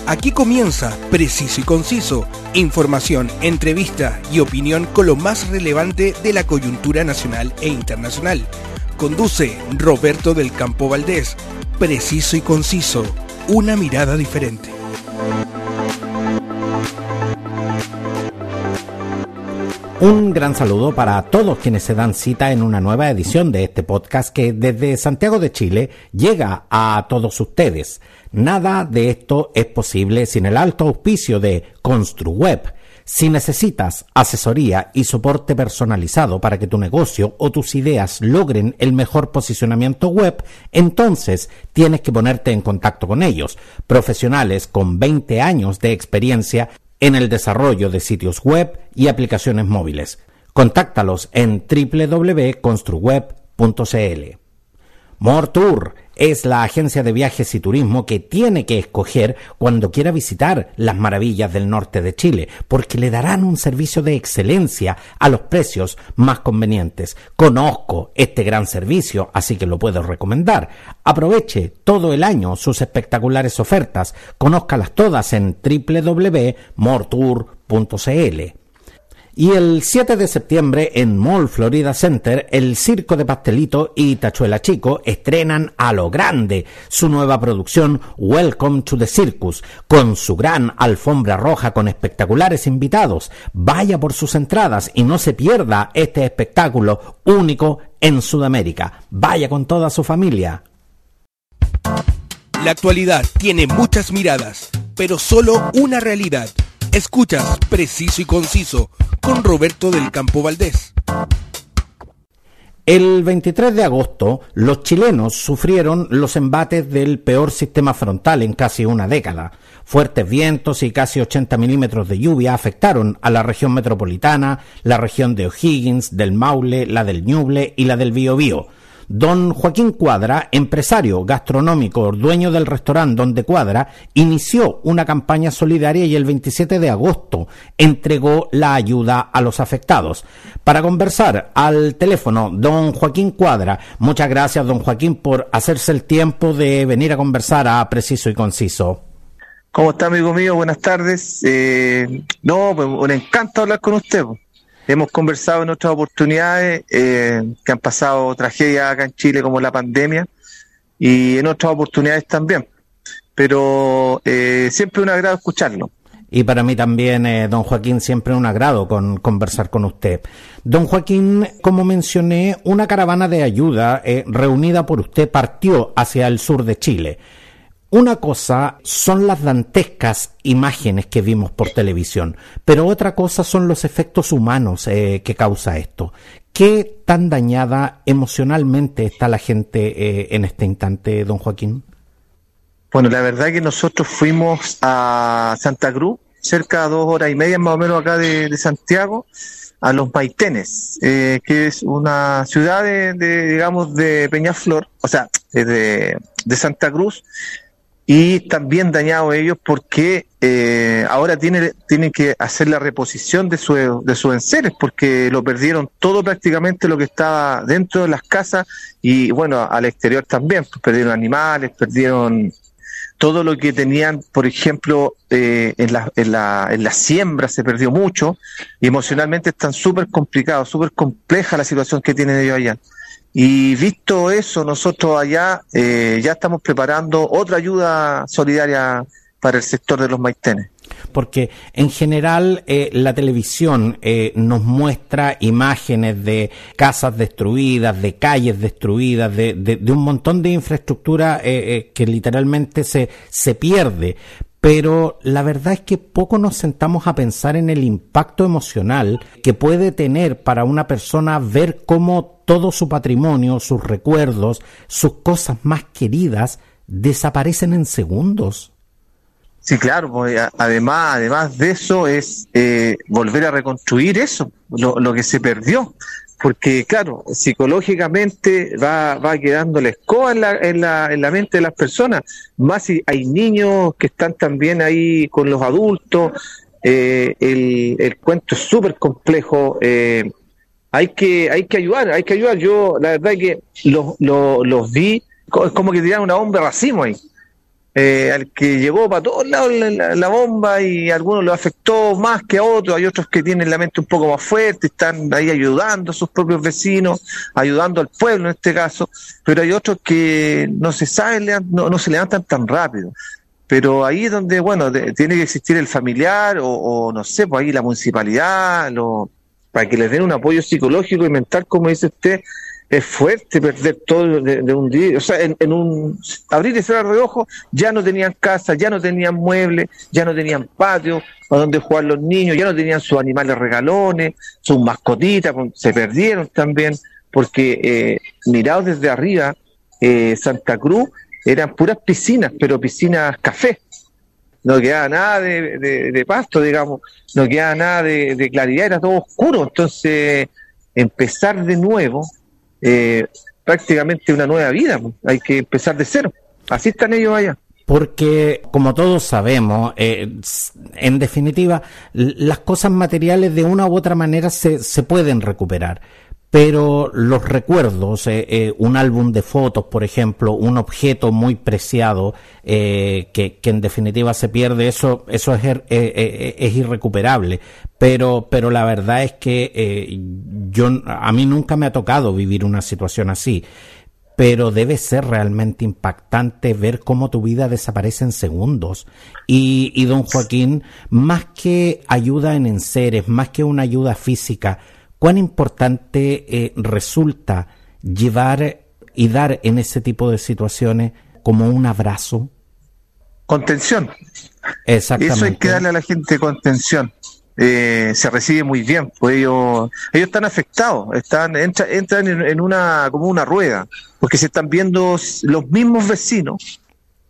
Aquí comienza Preciso y Conciso, información, entrevista y opinión con lo más relevante de la coyuntura nacional e internacional. Conduce Roberto del Campo Valdés. Preciso y Conciso, una mirada diferente. Un gran saludo para todos quienes se dan cita en una nueva edición de este podcast que desde Santiago de Chile llega a todos ustedes. Nada de esto es posible sin el alto auspicio de ConstruWeb. Si necesitas asesoría y soporte personalizado para que tu negocio o tus ideas logren el mejor posicionamiento web, entonces tienes que ponerte en contacto con ellos. Profesionales con 20 años de experiencia en el desarrollo de sitios web y aplicaciones móviles. Contáctalos en www.construweb.cl. Mortour es la agencia de viajes y turismo que tiene que escoger cuando quiera visitar las maravillas del norte de Chile, porque le darán un servicio de excelencia a los precios más convenientes. Conozco este gran servicio, así que lo puedo recomendar. Aproveche todo el año sus espectaculares ofertas. Conózcalas todas en www.mortour.cl. Y el 7 de septiembre en Mall Florida Center, el Circo de Pastelito y Tachuela Chico estrenan a lo grande su nueva producción Welcome to the Circus, con su gran alfombra roja con espectaculares invitados. Vaya por sus entradas y no se pierda este espectáculo único en Sudamérica. Vaya con toda su familia. La actualidad tiene muchas miradas, pero solo una realidad. Escuchas Preciso y Conciso con Roberto del Campo Valdés. El 23 de agosto, los chilenos sufrieron los embates del peor sistema frontal en casi una década. Fuertes vientos y casi 80 milímetros de lluvia afectaron a la región metropolitana, la región de O'Higgins, del Maule, la del Ñuble y la del Biobío. Don Joaquín Cuadra, empresario gastronómico, dueño del restaurante Donde Cuadra, inició una campaña solidaria y el 27 de agosto entregó la ayuda a los afectados. Para conversar al teléfono, don Joaquín Cuadra. Muchas gracias, don Joaquín, por hacerse el tiempo de venir a conversar a Preciso y Conciso. ¿Cómo está, amigo mío? Buenas tardes. Pues un encanto hablar con usted. Hemos conversado en otras oportunidades que han pasado tragedias acá en Chile como la pandemia y en otras oportunidades también, pero siempre un agrado escucharlo. Y para mí también, don Joaquín, siempre un agrado conversar con usted. Don Joaquín, como mencioné, una caravana de ayuda reunida por usted partió hacia el sur de Chile. Una cosa son las dantescas imágenes que vimos por televisión, pero otra cosa son los efectos humanos que causa esto. ¿Qué tan dañada emocionalmente está la gente en este instante, don Joaquín? Bueno, la verdad es que nosotros fuimos a Santa Cruz, cerca de 2 horas y media más o menos acá de Santiago, a Los Maitenes, que es una ciudad de Peñaflor, o sea, de Santa Cruz. Y también dañados ellos porque ahora tienen que hacer la reposición de sus enseres, porque lo perdieron todo prácticamente lo que estaba dentro de las casas y bueno, al exterior también, pues perdieron animales, perdieron todo lo que tenían, por ejemplo, en la siembra se perdió mucho y emocionalmente están súper complicados, súper compleja la situación que tienen ellos allá. Y visto eso, nosotros allá ya estamos preparando otra ayuda solidaria para el sector de los Maitenes. Porque en general la televisión nos muestra imágenes de casas destruidas, de calles destruidas, de un montón de infraestructura que literalmente se pierde. Pero la verdad es que poco nos sentamos a pensar en el impacto emocional que puede tener para una persona ver cómo todo su patrimonio, sus recuerdos, sus cosas más queridas desaparecen en segundos. Sí, claro, pues, además de eso es volver a reconstruir eso, lo que se perdió. Porque, claro, psicológicamente va quedando la escoba en la mente de las personas. Más si hay niños que están también ahí con los adultos. El cuento es súper complejo. Hay que ayudar. Yo, la verdad, que los vi, es como que tiraron una bomba de racimo ahí. al que llegó para todos lados la bomba, y a algunos lo afectó más que a otros. Hay otros que tienen la mente un poco más fuerte, están ahí ayudando a sus propios vecinos, ayudando al pueblo en este caso, pero hay otros que no se saben, no se levantan tan rápido. Pero ahí es donde, bueno, tiene que existir el familiar o no sé, pues ahí la municipalidad, para que les den un apoyo psicológico y mental, como dice usted. Es fuerte perder todo de un día, o sea, en un abrir y cerrar de ojos, ya no tenían casa, ya no tenían muebles, ya no tenían patio a donde jugar los niños, ya no tenían sus animales regalones, sus mascotitas, se perdieron también, porque mirados desde arriba, Santa Cruz eran puras piscinas, pero piscinas café. No quedaba nada de pasto, digamos, no quedaba nada de claridad, era todo oscuro. Entonces, empezar de nuevo, prácticamente una nueva vida, hay que empezar de cero. Así están ellos allá. Porque, como todos sabemos, en definitiva, las cosas materiales de una u otra manera se pueden recuperar. Pero los recuerdos, un álbum de fotos, por ejemplo, un objeto muy preciado, que en definitiva se pierde, eso es irrecuperable. Pero la verdad es que a mí nunca me ha tocado vivir una situación así. Pero debe ser realmente impactante ver cómo tu vida desaparece en segundos. Y don Joaquín, más que ayuda en enseres, más que una ayuda física, ¿cuán importante resulta llevar y dar en ese tipo de situaciones como un abrazo? Contención. Exactamente. Eso hay que darle a la gente, contención. Se recibe muy bien, pues ellos están afectados, entran en como una rueda, porque se están viendo los mismos vecinos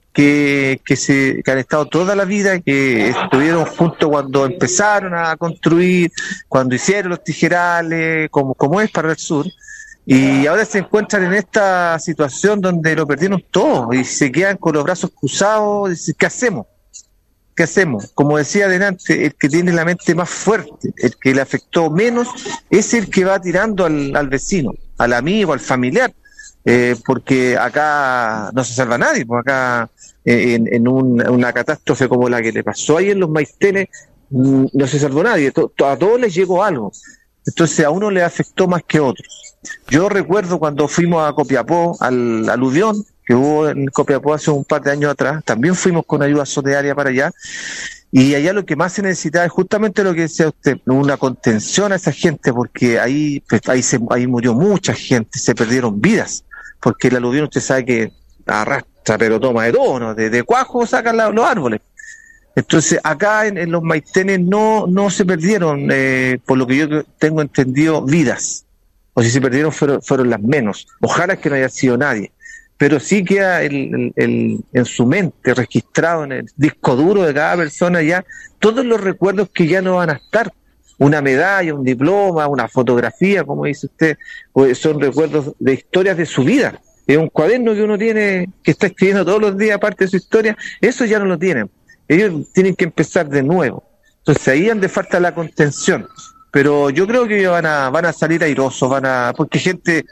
que han estado toda la vida, que estuvieron juntos cuando empezaron a construir, cuando hicieron los tijerales, como es para el sur, y ahora se encuentran en esta situación donde lo perdieron todo y se quedan con los brazos cruzados. Dicen, ¿qué hacemos? ¿Qué hacemos? Como decía adelante, el que tiene la mente más fuerte, el que le afectó menos, es el que va tirando al vecino, al amigo, al familiar, porque acá no se salva nadie, pues acá en una catástrofe como la que le pasó ahí en los Maistenes, no se salvó nadie, a todos les llegó algo. Entonces a uno le afectó más que a otros. Yo recuerdo cuando fuimos a Copiapó, al aluvión que hubo en Copiapó hace un par de años atrás, también fuimos con ayuda solidaria para allá, y allá lo que más se necesitaba es justamente lo que decía usted, una contención a esa gente, porque ahí murió mucha gente, se perdieron vidas, porque el aluvión usted sabe que arrastra, pero toma de todo, ¿no? De cuajo sacan los árboles. Entonces acá en los Maitenes no se perdieron, por lo que yo tengo entendido, vidas, o si se perdieron fueron las menos. Ojalá que no haya sido nadie, pero sí queda en su mente registrado en el disco duro de cada persona ya todos los recuerdos que ya no van a estar. Una medalla, un diploma, una fotografía, como dice usted, pues son recuerdos de historias de su vida. Es un cuaderno que uno tiene, que está escribiendo todos los días parte de su historia. Eso ya no lo tienen. Ellos tienen que empezar de nuevo. Entonces ahí donde falta la contención. Pero yo creo que ellos van a salir airosos, porque gente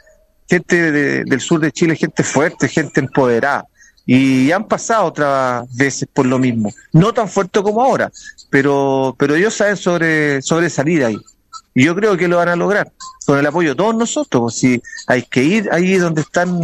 del sur de Chile, gente fuerte, gente empoderada, y han pasado otras veces por lo mismo, no tan fuerte como ahora, pero ellos saben sobre salir ahí, y yo creo que lo van a lograr, con el apoyo de todos nosotros. Si hay que ir ahí donde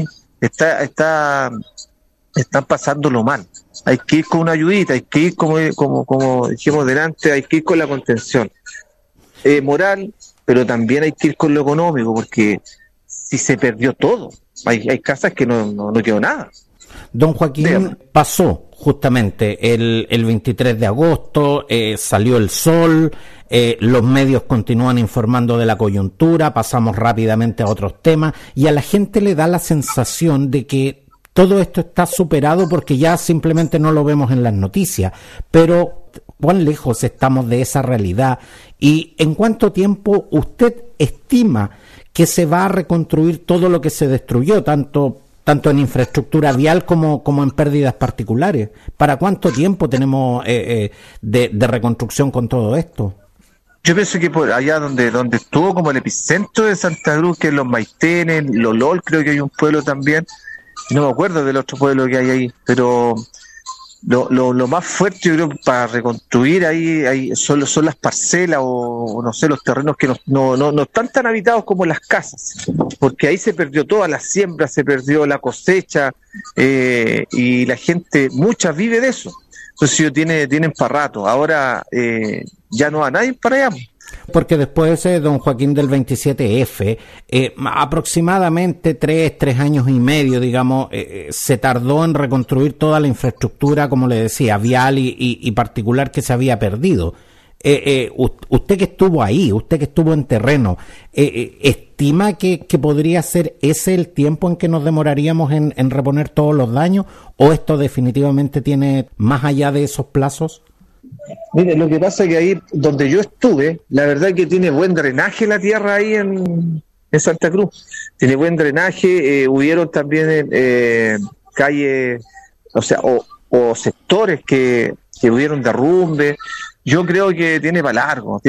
están pasándolo mal, hay que ir con una ayudita, hay que ir como dijimos delante, hay que ir con la contención moral, pero también hay que ir con lo económico, porque si se perdió todo, hay casas que no quedó nada. Don Joaquín, dígame. Pasó justamente el 23 de agosto, salió el sol, los medios continúan informando de la coyuntura, pasamos rápidamente a otros temas, y a la gente le da la sensación de que todo esto está superado porque ya simplemente no lo vemos en las noticias. Pero ¿cuán lejos estamos de esa realidad? ¿Y en cuánto tiempo usted estima que se va a reconstruir todo lo que se destruyó, tanto en infraestructura vial como en pérdidas particulares? ¿Para cuánto tiempo tenemos de reconstrucción con todo esto? Yo pienso que por allá donde estuvo como el epicentro de Santa Cruz, que es los Maitenes, Lolol, creo que hay un pueblo también, no me acuerdo del otro pueblo que hay ahí, pero lo más fuerte, yo creo, para reconstruir ahí son las parcelas o no sé, los terrenos que no están tan habitados como las casas, porque ahí se perdió toda la siembra, se perdió la cosecha, y la gente, muchas vive de eso. Entonces ellos tienen para rato. Ahora ya no va nadie para allá. Porque después, don Joaquín, del 27F, aproximadamente 3 años y medio, digamos, se tardó en reconstruir toda la infraestructura, como le decía, vial y particular que se había perdido. Usted que estuvo ahí, usted que estuvo en terreno, ¿estima que podría ser ese el tiempo en que nos demoraríamos en reponer todos los daños? ¿O esto definitivamente tiene más allá de esos plazos? Mire, lo que pasa es que ahí donde yo estuve, la verdad es que tiene buen drenaje la tierra ahí en Santa Cruz. Tiene buen drenaje, hubieron también calles, o sea, o sectores que hubieron derrumbe. Yo creo que tiene para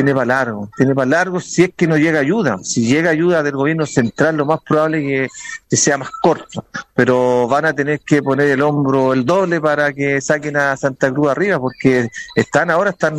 largo si es que no llega ayuda. Si llega ayuda del gobierno central, lo más probable es que sea más corto, pero van a tener que poner el hombro el doble para que saquen a Santa Cruz arriba, porque están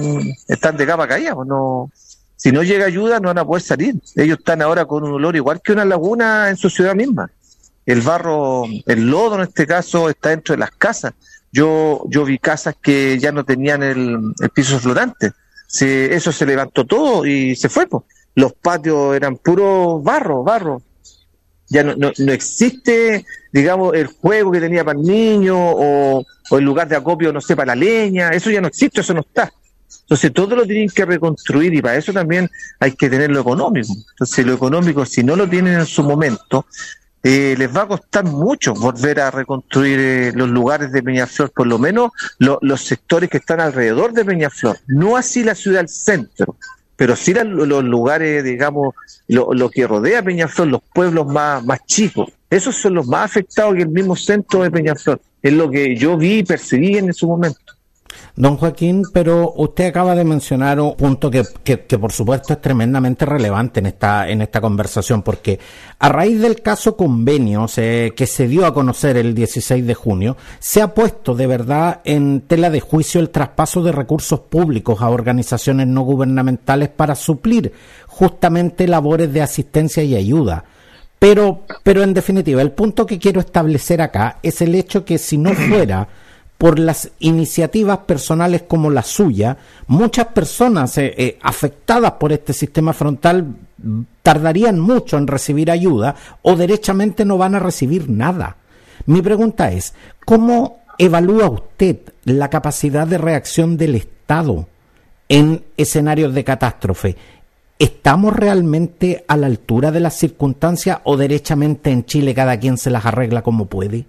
de capa caída, pues no, si no llega ayuda no van a poder salir. Ellos están ahora con un olor igual que una laguna en su ciudad misma. El barro, el lodo en este caso, está dentro de las casas. Yo vi casas que ya no tenían el piso flotante. Eso se levantó todo y se fue, pues. Los patios eran puro barro. Ya no existe, digamos, el juego que tenía para el niño o el lugar de acopio, no sé, para la leña. Eso ya no existe, eso no está. Entonces todo lo tienen que reconstruir y para eso también hay que tener lo económico. Entonces lo económico, si no lo tienen en su momento, les va a costar mucho volver a reconstruir los lugares de Peñaflor, por lo menos los sectores que están alrededor de Peñaflor, no así la ciudad del centro, pero sí los lugares, digamos, lo que rodea Peñaflor, los pueblos más chicos, esos son los más afectados que el mismo centro de Peñaflor, es lo que yo vi y percibí en su momento. Don Joaquín, pero usted acaba de mencionar un punto que por supuesto es tremendamente relevante en esta conversación, porque a raíz del caso Convenios que se dio a conocer el 16 de junio, se ha puesto de verdad en tela de juicio el traspaso de recursos públicos a organizaciones no gubernamentales para suplir justamente labores de asistencia y ayuda. Pero en definitiva, el punto que quiero establecer acá es el hecho que si no fuera por las iniciativas personales como la suya, muchas personas afectadas por este sistema frontal tardarían mucho en recibir ayuda o derechamente no van a recibir nada. Mi pregunta es, ¿cómo evalúa usted la capacidad de reacción del Estado en escenarios de catástrofe? ¿Estamos realmente a la altura de las circunstancias o derechamente en Chile cada quien se las arregla como puede?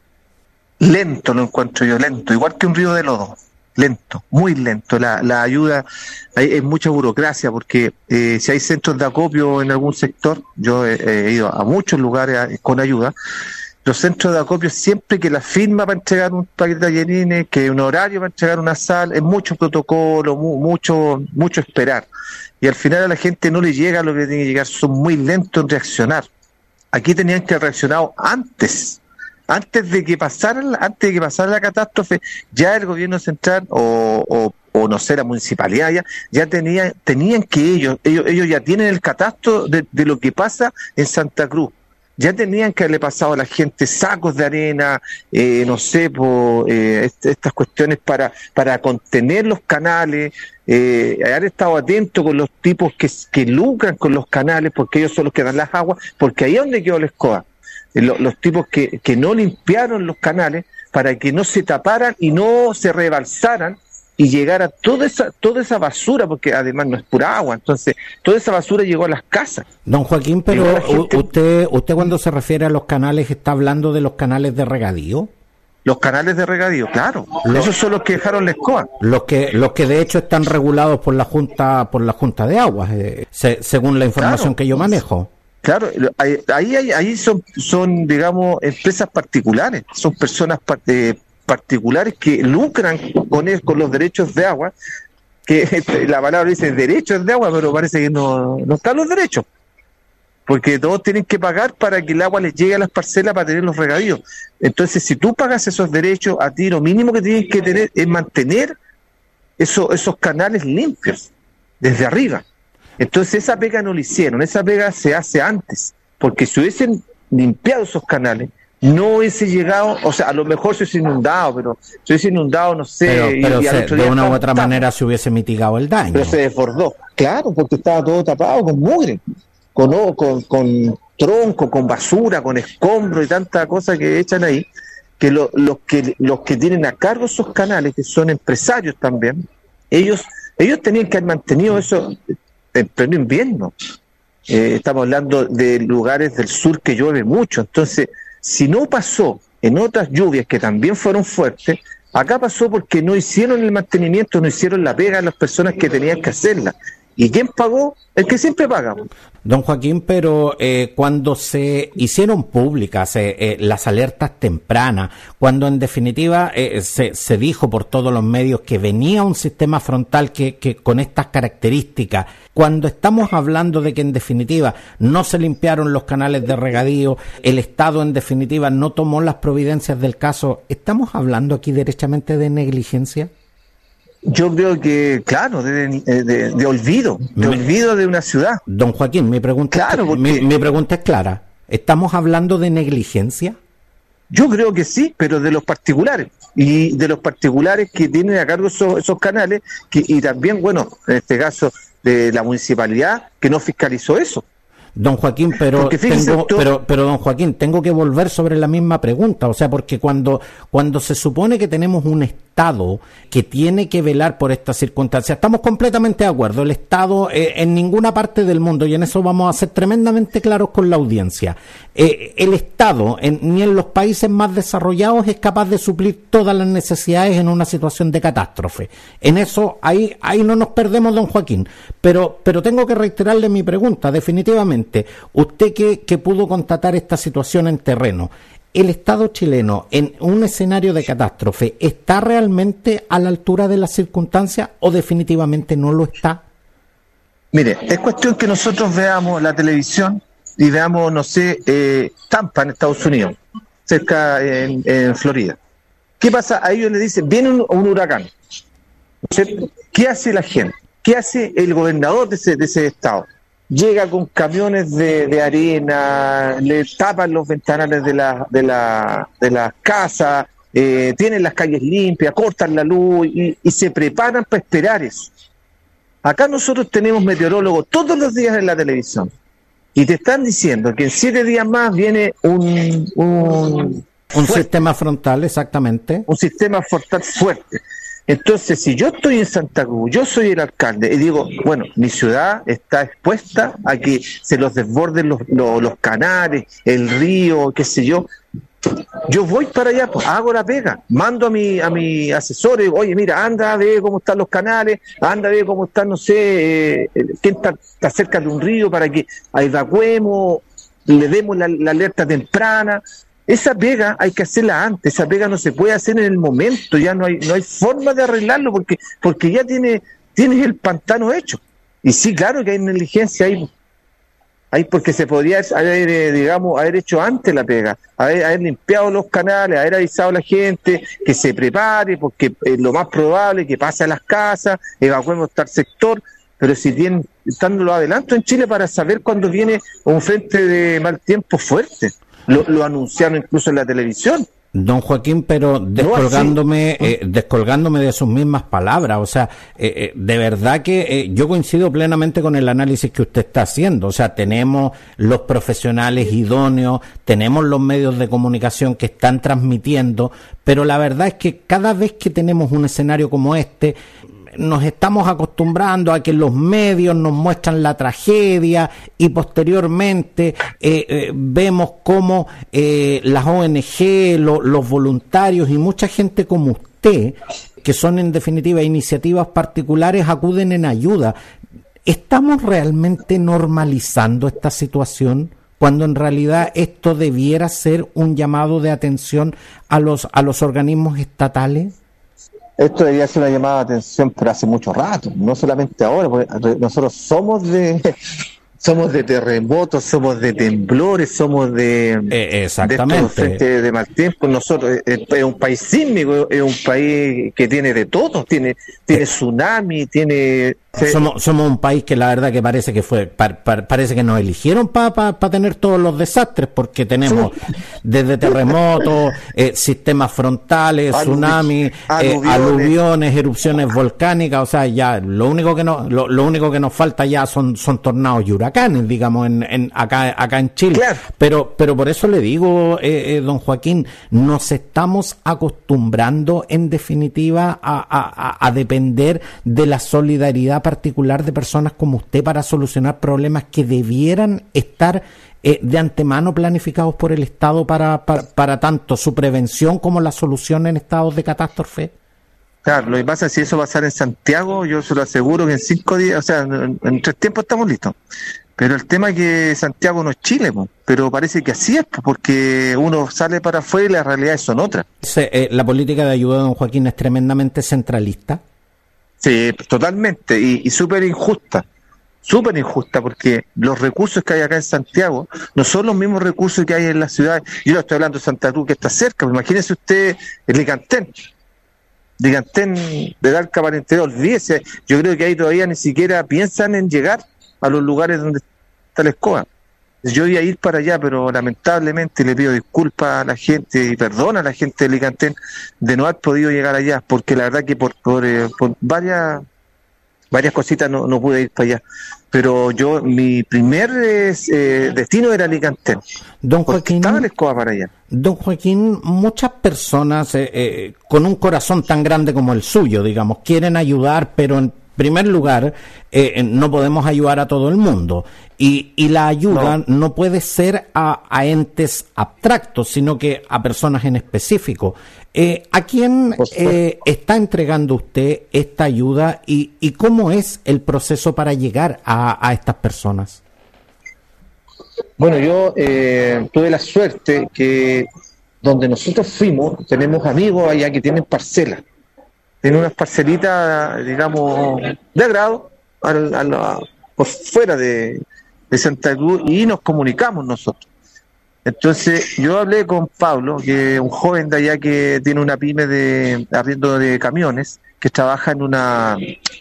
Lento lo encuentro yo, lento, igual que un río de lodo, lento, muy lento. La ayuda, hay mucha burocracia, porque si hay centros de acopio en algún sector, yo he ido a muchos lugares con ayuda, los centros de acopio, siempre que la firma para entregar un paquete de tallerines, que un horario para entregar una sal, es mucho protocolo, mucho esperar, y al final a la gente no le llega lo que tiene que llegar, son muy lentos en reaccionar. Aquí tenían que haber reaccionado antes de que pasara la catástrofe. Ya el gobierno central o no sé, la municipalidad ya tenían que ellos ya tienen el catastro de lo que pasa en Santa Cruz. Ya tenían que haberle pasado a la gente sacos de arena, no sé, estas cuestiones para contener los canales, haber estado atento con los tipos que lucran con los canales, porque ellos son los que dan las aguas, porque ahí es donde quedó la escoba. Los tipos que no limpiaron los canales para que no se taparan y no se rebalsaran y llegara toda esa basura, porque además no es pura agua, entonces toda esa basura llegó a las casas. Don Joaquín, pero usted cuando se refiere a los canales, ¿está hablando de los canales de regadío? Los canales de regadío, claro, esos son los que dejaron la escoba. Los que de hecho están regulados por la Junta de Aguas, según la información que yo manejo. Claro, ahí son, digamos, empresas particulares, son personas particulares que lucran con los derechos de agua, que la palabra dice derechos de agua, pero parece que no están los derechos. porque todos tienen que pagar para que el agua les llegue a las parcelas para tener los regadíos. Entonces, si tú pagas esos derechos, a ti lo mínimo que tienes que tener es mantener esos canales limpios, desde arriba. Entonces, esa pega no la hicieron, esa pega se hace antes, porque si hubiesen limpiado esos canales, no hubiese llegado, o sea, a lo mejor se hubiese inundado, pero se hubiese inundado, no sé... Pero de una u otra manera se hubiese mitigado el daño. Pero se desbordó, claro, porque estaba todo tapado con mugre, con tronco, con basura, con escombros y tanta cosa que echan ahí, que los que tienen a cargo esos canales, que son empresarios también, ellos tenían que haber mantenido eso en pleno invierno. Estamos hablando de lugares del sur que llueve mucho, entonces... Si no pasó en otras lluvias que también fueron fuertes, acá pasó porque no hicieron el mantenimiento, no hicieron la pega a las personas que tenían que hacerla. ¿Y quién pagó? El que siempre paga. Don Joaquín, pero cuando se hicieron públicas las alertas tempranas, cuando en definitiva se dijo por todos los medios que venía un sistema frontal que con estas características, cuando estamos hablando de que en definitiva no se limpiaron los canales de regadío, el Estado en definitiva no tomó las providencias del caso, ¿estamos hablando aquí derechamente de negligencia? Yo creo que, claro, de olvido de una ciudad. Don Joaquín, mi pregunta es clara. ¿Estamos hablando de negligencia? Yo creo que sí, pero de los particulares. Y de los particulares que tienen a cargo esos canales, y también, bueno, en este caso, de la municipalidad, que no fiscalizó eso. Don Joaquín, pero don Joaquín, tengo que volver sobre la misma pregunta, o sea, porque cuando se supone que tenemos un Estado que tiene que velar por estas circunstancias, estamos completamente de acuerdo, el Estado en ninguna parte del mundo, y en eso vamos a ser tremendamente claros con la audiencia, el Estado ni en los países más desarrollados es capaz de suplir todas las necesidades en una situación de catástrofe. En eso, ahí no nos perdemos, don Joaquín, pero tengo que reiterarle mi pregunta, definitivamente. Usted que pudo constatar esta situación en terreno, ¿el Estado chileno en un escenario de catástrofe está realmente a la altura de las circunstancias o definitivamente no lo está? Mire, es cuestión que nosotros veamos la televisión y veamos, no sé, Tampa en Estados Unidos, cerca en Florida. ¿Qué pasa? A ellos le dicen, viene un huracán, ¿cierto? ¿Qué hace la gente? ¿Qué hace el gobernador de ese estado? Llega con camiones de arena, le tapan los ventanales de las casas, tienen las calles limpias, cortan la luz y se preparan para esperar eso. Acá nosotros tenemos meteorólogos todos los días en la televisión y te están diciendo que en 7 días más viene un sistema frontal, exactamente. Un sistema frontal fuerte. Entonces, si yo estoy en Santa Cruz, yo soy el alcalde, y digo, bueno, mi ciudad está expuesta a que se los desborden los canales, el río, qué sé yo voy para allá, pues hago la pega, mando a mi asesor, oye, mira, anda a ver cómo están los canales, anda a ver cómo están, no sé, quién está cerca de un río para que evacuemos, le demos la alerta temprana. Esa pega hay que hacerla antes, esa pega no se puede hacer en el momento, ya no hay forma de arreglarlo porque ya tienes el pantano hecho. Y sí, claro que hay negligencia ahí porque se podría haber hecho antes la pega, haber limpiado los canales, haber avisado a la gente que se prepare, porque es lo más probable que pase a las casas, evacuemos tal sector, pero si están los adelantos en Chile para saber cuándo viene un frente de mal tiempo fuerte. Lo anunciaron incluso en la televisión. Don Joaquín, pero descolgándome de sus mismas palabras, o sea, de verdad que yo coincido plenamente con el análisis que usted está haciendo, o sea, tenemos los profesionales idóneos, tenemos los medios de comunicación que están transmitiendo, pero la verdad es que cada vez que tenemos un escenario como este, nos estamos acostumbrando a que los medios nos muestran la tragedia y posteriormente vemos cómo las ONG, los voluntarios y mucha gente como usted, que son en definitiva iniciativas particulares, acuden en ayuda. ¿Estamos realmente normalizando esta situación cuando en realidad esto debiera ser un llamado de atención a los organismos estatales? Esto debería ser una llamada de atención, pero hace mucho rato, no solamente ahora, porque nosotros somos de somos de terremotos, somos de temblores, somos de exactamente. Frente de mal tiempo. Nosotros es un país sísmico, es un país que tiene de todo, tiene tsunami, tiene... Somos un país que la verdad que parece que parece que nos eligieron para tener todos los desastres, porque tenemos desde terremotos, sistemas frontales, tsunamis, aluviones, erupciones volcánicas. O sea, ya lo único que nos falta ya son tornados y huracanes, digamos, acá en Chile. Claro. Pero por eso le digo, don Joaquín, nos estamos acostumbrando en definitiva a depender de la solidaridad particular de personas como usted para solucionar problemas que debieran estar de antemano planificados por el Estado para tanto su prevención como la solución en estados de catástrofe. Claro, lo que pasa es que si eso pasara en Santiago, yo se lo aseguro que en 5 días, o sea, en 3 tiempos estamos listos. Pero el tema es que Santiago no es Chile, pero parece que así es, porque uno sale para afuera y las realidades son otras. La política de ayuda de don Joaquín es tremendamente centralista. Sí, totalmente, y súper injusta, porque los recursos que hay acá en Santiago no son los mismos recursos que hay en la ciudad. Yo no estoy hablando de Santa Cruz, que está cerca, imagínese usted el Licantén de Talca para el interior, olvídese, yo creo que ahí todavía ni siquiera piensan en llegar a los lugares donde está la escoba. Yo iba a ir para allá, pero lamentablemente le pido disculpas a la gente y perdón a la gente de Licantén de no haber podido llegar allá, porque la verdad que por varias cositas no pude ir para allá. Pero mi primer destino era Licantén. Don Joaquín, estaba la escoba para allá. Don Joaquín, muchas personas con un corazón tan grande como el suyo, digamos, quieren ayudar, pero en primer lugar, no podemos ayudar a todo el mundo y la ayuda no puede ser a entes abstractos, sino que a personas en específico. ¿A quién está entregando usted esta ayuda y cómo es el proceso para llegar a estas personas? Bueno, yo tuve la suerte que donde nosotros fuimos, tenemos amigos allá que tienen parcelas. Tiene unas parcelitas, digamos, de agrado por fuera de Santa Cruz, y nos comunicamos nosotros. Entonces yo hablé con Pablo, que es un joven de allá que tiene una pyme de arriendo de camiones, que trabaja en una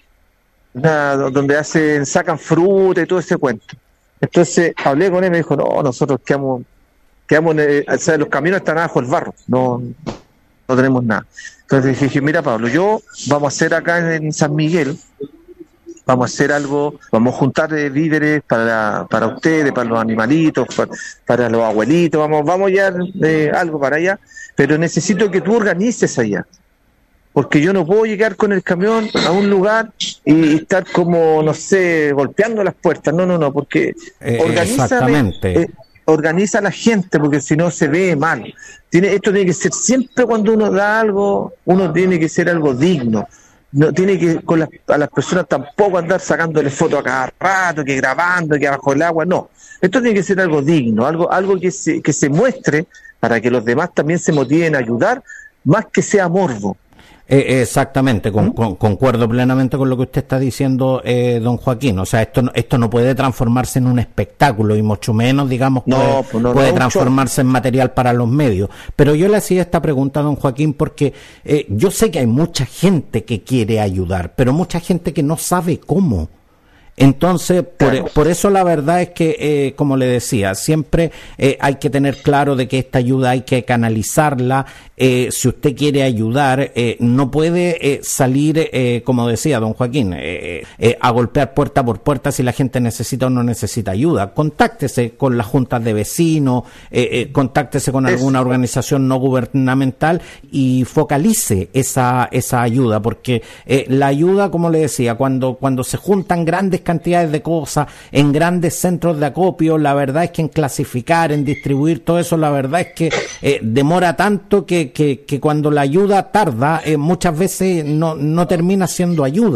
donde sacan fruta y todo ese cuento. Entonces hablé con él y me dijo, no, nosotros quedamos o sea, los camiones están abajo del barro, no tenemos nada. Entonces dije, mira Pablo, vamos a hacer acá en San Miguel, vamos a hacer algo, vamos a juntar víveres para ustedes, para los animalitos, para los abuelitos, vamos ya algo para allá, pero necesito que tú organices allá, porque yo no puedo llegar con el camión a un lugar y estar como, no sé, golpeando las puertas, no, porque organiza a la gente, porque si no se ve mal. Esto tiene que ser siempre cuando uno da algo, uno tiene que ser algo digno. No tiene que a las personas tampoco andar sacándole fotos a cada rato, que grabando, que abajo el agua, no. Esto tiene que ser algo digno, algo que se muestre para que los demás también se motiven a ayudar, más que sea morbo. Exactamente, concuerdo plenamente con lo que usted está diciendo, don Joaquín. O sea, esto no puede transformarse en un espectáculo, y mucho menos, digamos, puede transformarse en material para los medios. Pero yo le hacía esta pregunta a don Joaquín porque yo sé que hay mucha gente que quiere ayudar, pero mucha gente que no sabe cómo. Entonces, por eso la verdad es que, como le decía, siempre hay que tener claro de que esta ayuda hay que canalizarla. Si usted quiere ayudar, no puede salir, como decía don Joaquín, a golpear puerta por puerta si la gente necesita o no necesita ayuda. Contáctese con las juntas de vecinos, contáctese con alguna organización no gubernamental y focalice esa ayuda, porque la ayuda, como le decía, cuando se juntan grandes cantidades de cosas en grandes centros de acopio, la verdad es que en clasificar, en distribuir todo eso, la verdad es que demora tanto que cuando la ayuda tarda, muchas veces no termina siendo ayuda.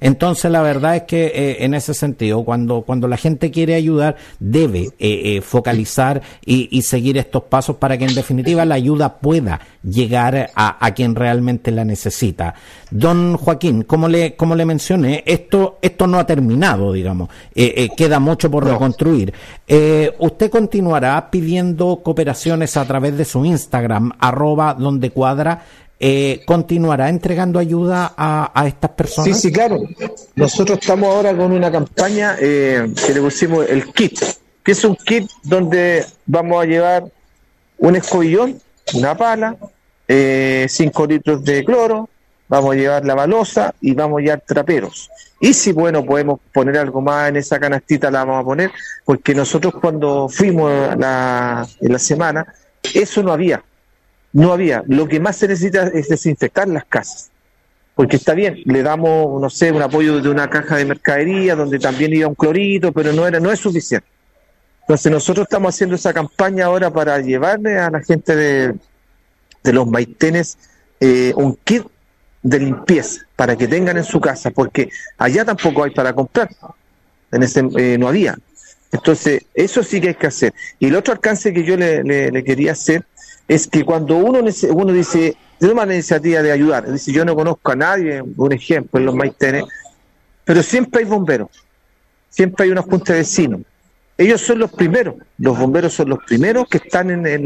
Entonces la verdad es que en ese sentido, cuando la gente quiere ayudar, debe focalizar y seguir estos pasos para que en definitiva la ayuda pueda llegar a quien realmente la necesita. Don Joaquín, como le mencioné, esto no ha terminado, digamos, queda mucho por reconstruir. Usted continuará pidiendo cooperaciones a través de su Instagram, @dondecuadra, continuará entregando ayuda a estas personas. Sí, claro. Nosotros estamos ahora con una campaña que le pusimos el kit, que es un kit donde vamos a llevar un escobillón, una pala, 5 litros de cloro, vamos a llevar la balosa y vamos a llevar traperos. Y si, bueno, podemos poner algo más en esa canastita, la vamos a poner, porque nosotros cuando fuimos en la semana, eso no había. Lo que más se necesita es desinfectar las casas. Porque está bien, le damos, no sé, un apoyo de una caja de mercadería donde también iba un clorito, pero no es suficiente. Entonces nosotros estamos haciendo esa campaña ahora para llevarle a la gente de los Maitenes un kit de limpieza para que tengan en su casa, porque allá tampoco hay para comprar, no había. Entonces eso sí que hay que hacer. Y el otro alcance que yo le quería hacer es que cuando uno dice, toma la iniciativa de ayudar, dice, yo no conozco a nadie, un ejemplo en los Maitenes, pero siempre hay bomberos, siempre hay unos juntas de vecinos. Ellos son los primeros, los bomberos son los primeros que están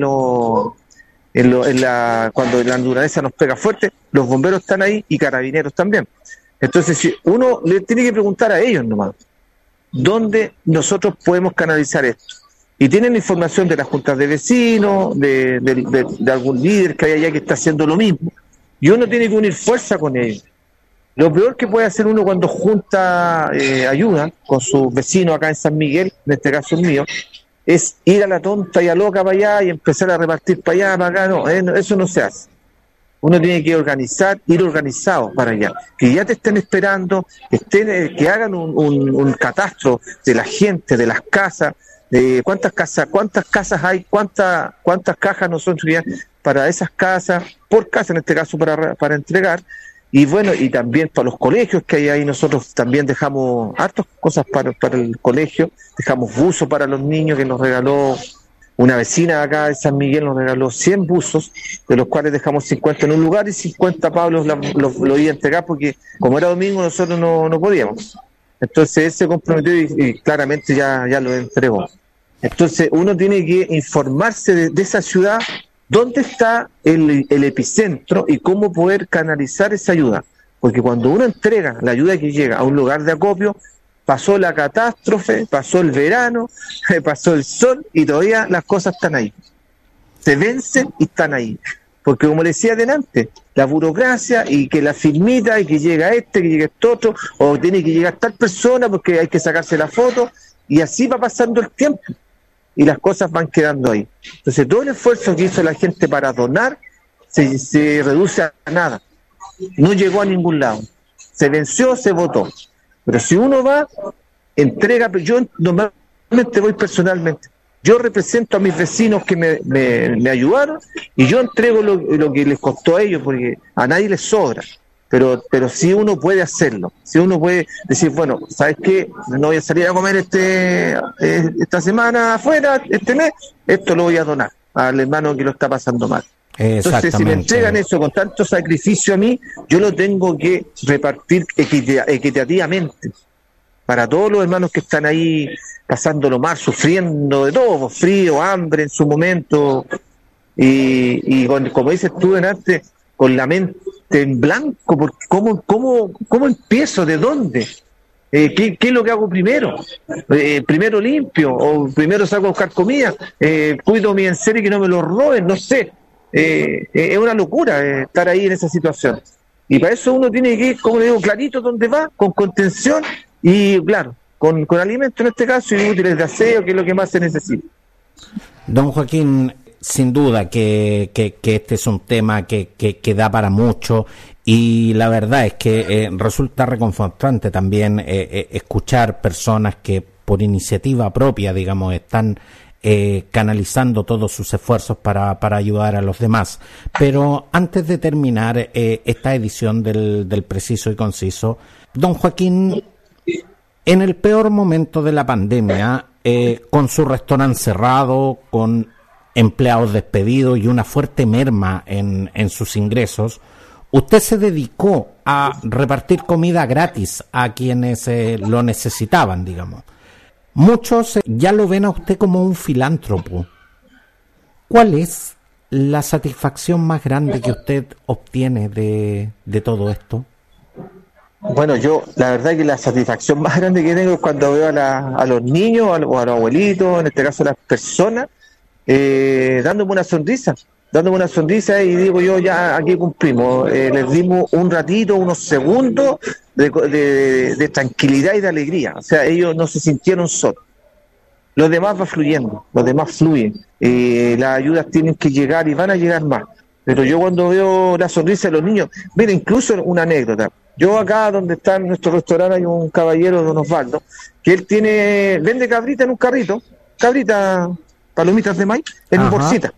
cuando la naturaleza nos pega fuerte, los bomberos están ahí y carabineros también. Entonces, si uno le tiene que preguntar a ellos nomás, ¿dónde nosotros podemos canalizar esto? Y tienen información de las juntas de vecinos, de algún líder que hay allá que está haciendo lo mismo. Y uno tiene que unir fuerza con ellos. Lo peor que puede hacer uno cuando junta ayuda con sus vecinos acá en San Miguel, en este caso el mío, es ir a la tonta y a loca para allá y empezar a repartir para allá, para acá. No, eso no se hace. Uno tiene que ir organizado para allá. Que ya te estén esperando, que hagan un catastro de la gente, de las casas, de cuántas casas hay, cuántas cajas nosotros ya para esas casas, por casa en este caso para entregar. Y bueno, y también para los colegios que hay ahí, nosotros también dejamos hartas cosas para el colegio, dejamos buzos para los niños que nos regaló una vecina acá de San Miguel, nos regaló 100 buzos, de los cuales dejamos 50 en un lugar y 50 Pablo lo iba a entregar porque como era domingo nosotros no podíamos. Entonces él se comprometió y claramente ya lo entregó. Entonces uno tiene que informarse de esa ciudad, dónde está el epicentro y cómo poder canalizar esa ayuda. Porque cuando uno entrega la ayuda que llega a un lugar de acopio, pasó la catástrofe, pasó el verano, pasó el sol y todavía las cosas están ahí. Se vencen y están ahí. Porque como le decía delante, la burocracia y que la firmita y que llega que llega este otro, o tiene que llegar tal persona porque hay que sacarse la foto, y así va pasando el tiempo. Y las cosas van quedando ahí. Entonces todo el esfuerzo que hizo la gente para donar se reduce a nada. No llegó a ningún lado. Se venció, se votó. Pero si uno va, entrega, yo normalmente voy personalmente. Yo represento a mis vecinos que me ayudaron y yo entrego lo que les costó a ellos, porque a nadie les sobra. Pero si uno puede hacerlo, si uno puede decir, bueno, ¿sabes qué? No voy a salir a comer esta semana afuera, este mes, esto lo voy a donar al hermano que lo está pasando mal. Entonces, si me entregan eso con tanto sacrificio a mí, yo lo tengo que repartir equitativamente para todos los hermanos que están ahí pasándolo mal, sufriendo de todo, frío, hambre en su momento, y como dices tú antes, con la mente en blanco, porque ¿cómo empiezo? ¿De dónde? ¿Qué es lo que hago primero? ¿Primero limpio? ¿O primero salgo a buscar comida? ¿Cuido mi enseres y que no me lo roben? No sé. Es una locura estar ahí en esa situación. Y para eso uno tiene que ir, como le digo, clarito dónde va, con contención y, claro, con alimento en este caso y útiles de aseo, que es lo que más se necesita. Don Joaquín, sin duda que este es un tema que da para mucho, y la verdad es que resulta reconfortante también escuchar personas que por iniciativa propia, digamos, están canalizando todos sus esfuerzos para ayudar a los demás. Pero antes de terminar esta edición del Preciso y Conciso, don Joaquín, en el peor momento de la pandemia, con su restaurante cerrado, con empleados despedidos y una fuerte merma en sus ingresos, usted se dedicó a repartir comida gratis a quienes lo necesitaban, digamos. Muchos ya lo ven a usted como un filántropo. ¿Cuál es la satisfacción más grande que usted obtiene de todo esto? Bueno, yo, la verdad que la satisfacción más grande que tengo es cuando veo a los niños o a los abuelitos, en este caso a las personas, dándome una sonrisa y digo yo, ya aquí cumplimos, les dimos un ratito, unos segundos de tranquilidad y de alegría. O sea, ellos no se sintieron solos. Los demás va fluyendo, los demás fluyen. Las ayudas tienen que llegar y van a llegar más. Pero yo cuando veo la sonrisa de los niños, mira, incluso una anécdota. Yo acá donde está en nuestro restaurante hay un caballero, don Osvaldo, que él vende cabrita en un carrito, palomitas de maíz, en un bolsita.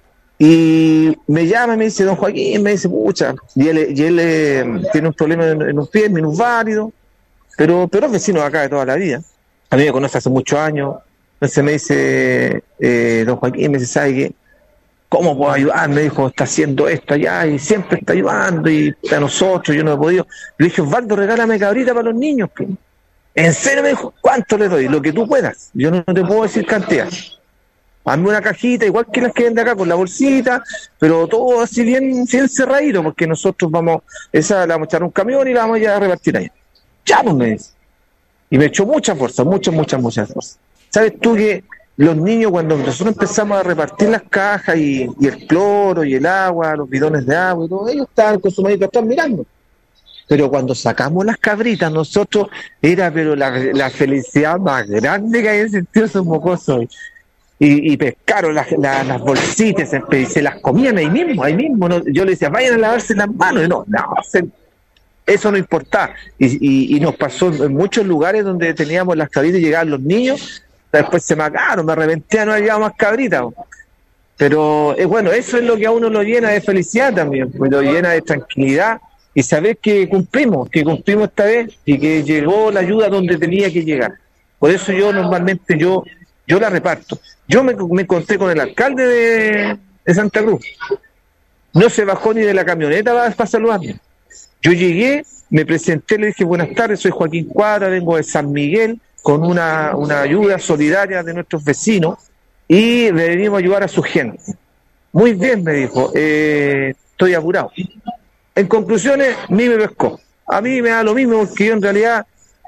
Y me llama y me dice, don Joaquín, me dice, pucha, y él tiene un problema en un pie, minusválido, pero es vecino de acá de toda la vida. A mí me conoce hace muchos años. Entonces me dice, don Joaquín, me dice, ¿sabe qué? ¿Cómo puedo ayudar? Me dijo, está haciendo esto allá y siempre está ayudando y a nosotros, yo no he podido. Le dije, Osvaldo, regálame cabrita para los niños. En serio, me dijo, ¿cuánto le doy? Lo que tú puedas. Yo no te puedo decir cantidad. Hazme una cajita, igual que las que venden acá, con la bolsita, pero todo así bien cerradito, porque nosotros la vamos a echar un camión y la vamos a repartir allá. Ya, pues me dice. Y me echó mucha fuerza, mucha fuerza. ¿Sabes tú que los niños, cuando nosotros empezamos a repartir las cajas y el cloro y el agua, los bidones de agua y todo, ellos estaban con su manito, están mirando? Pero cuando sacamos las cabritas, nosotros, pero la felicidad más grande que había sentido esos mocosos. Y pescaron las bolsitas, se las comían ahí mismo. ¿No? Yo le decía, vayan a lavarse las manos. Y no, eso no importaba. Y nos pasó en muchos lugares donde teníamos las cabritas y llegaban los niños, después se mataron, me arrepenté, no había más cabritas. Pero bueno, eso es lo que a uno lo llena de felicidad también, pues lo llena de tranquilidad y saber que cumplimos esta vez y que llegó la ayuda donde tenía que llegar. Por eso yo normalmente yo la reparto. Yo me encontré con el alcalde de Santa Cruz. No se bajó ni de la camioneta para saludarme. Yo llegué, me presenté, le dije, buenas tardes, soy Joaquín Cuadra, vengo de San Miguel con una ayuda solidaria de nuestros vecinos y le venimos a ayudar a su gente. Muy bien, me dijo, estoy apurado. En conclusiones, a mí me pescó. A mí me da lo mismo porque yo en realidad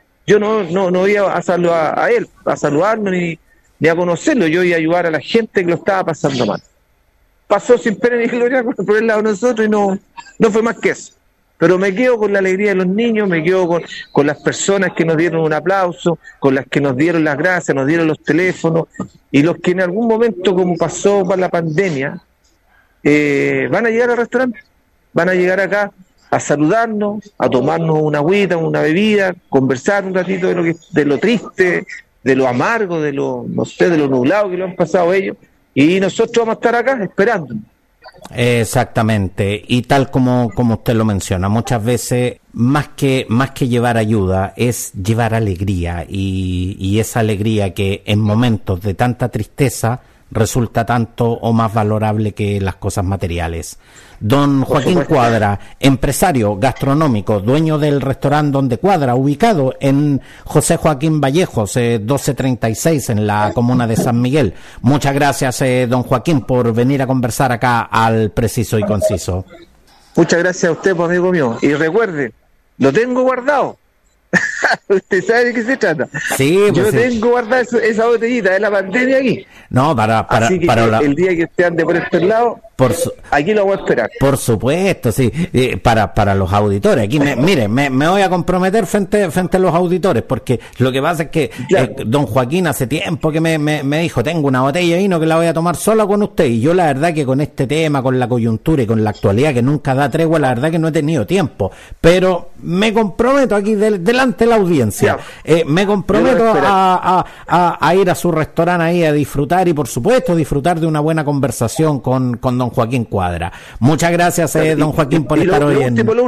no iba a saludar a él, a saludarme ni a conocerlo. Yo iba a ayudar a la gente que lo estaba pasando mal. Pasó sin pena ni gloria por el lado de nosotros y no fue más que eso. Pero me quedo con la alegría de los niños, me quedo con las personas que nos dieron un aplauso, con las que nos dieron las gracias, nos dieron los teléfonos, y los que en algún momento, como pasó para la pandemia, van a llegar al restaurante, van a llegar acá a saludarnos, a tomarnos una agüita, una bebida, conversar un ratito de lo triste, de lo amargo, de lo nublado que lo han pasado ellos, y nosotros vamos a estar acá esperando. Exactamente, y tal como usted lo menciona, muchas veces más que llevar ayuda es llevar alegría, y esa alegría que en momentos de tanta tristeza resulta tanto o más valorable que las cosas materiales. Don Joaquín Cuadra, empresario gastronómico, dueño del restaurante Donde Cuadra, ubicado en José Joaquín Vallejos, 1236, en la comuna de San Miguel. Muchas gracias, don Joaquín, por venir a conversar acá al Preciso y Conciso. Muchas gracias a usted, pues, amigo mío. Y recuerde, lo tengo guardado. ¿Usted sabe de qué se trata? Sí, pues yo tengo guardada esa botellita de la pandemia aquí. No, Así que el día que usted ande por este lado, Aquí lo voy a esperar. Por supuesto, sí, para los auditores. Aquí me voy a comprometer frente a los auditores, porque lo que pasa es que don Joaquín hace tiempo que me dijo, tengo una botella de vino que la voy a tomar sola con usted, y yo la verdad que con este tema, con la coyuntura y con la actualidad que nunca da tregua, la verdad que no he tenido tiempo, pero me comprometo aquí delante de la audiencia, me comprometo a ir a su restaurante ahí a disfrutar, y por supuesto disfrutar de una buena conversación con don Joaquín Cuadra. Muchas gracias, don Joaquín, por estar hoy en... Lo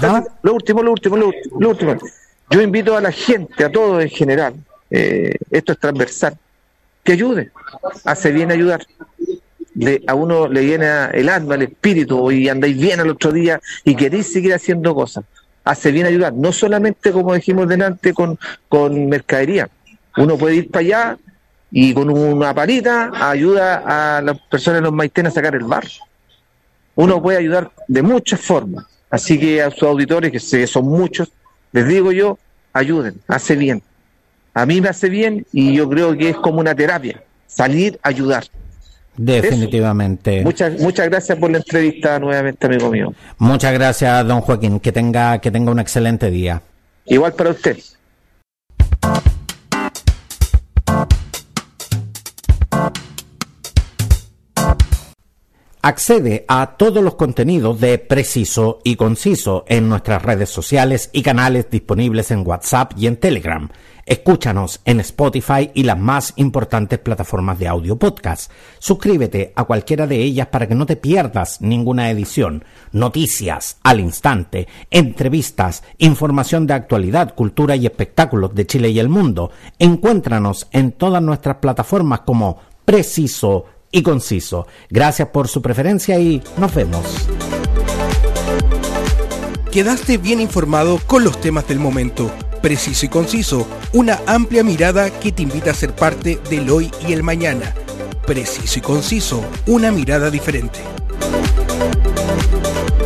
último. Yo invito a la gente, a todos en general, esto es transversal, que ayude. Hace bien ayudar. A uno le llena el alma, el espíritu, y andáis bien al otro día y queréis seguir haciendo cosas. Hace bien ayudar, no solamente, como dijimos delante, con mercadería. Uno puede ir para allá y con una palita ayuda a las personas de los Maitenes a sacar el barro. Uno puede ayudar de muchas formas. Así que a sus auditores, que sé que son muchos, les digo yo, ayuden, hace bien. A mí me hace bien, y yo creo que es como una terapia, salir a ayudar. Definitivamente. Muchas gracias por la entrevista nuevamente, amigo mío. Muchas gracias, don Joaquín, que tenga un excelente día. Igual para usted. Accede a todos los contenidos de Preciso y Conciso en nuestras redes sociales y canales disponibles en WhatsApp y en Telegram. Escúchanos en Spotify y las más importantes plataformas de audio podcast. Suscríbete a cualquiera de ellas para que no te pierdas ninguna edición. Noticias al instante, entrevistas, información de actualidad, cultura y espectáculos de Chile y el mundo. Encuéntranos en todas nuestras plataformas como Preciso y Conciso. Gracias por su preferencia y nos vemos. Quedaste bien informado con los temas del momento. Preciso y Conciso, una amplia mirada que te invita a ser parte del hoy y el mañana. Preciso y Conciso, una mirada diferente.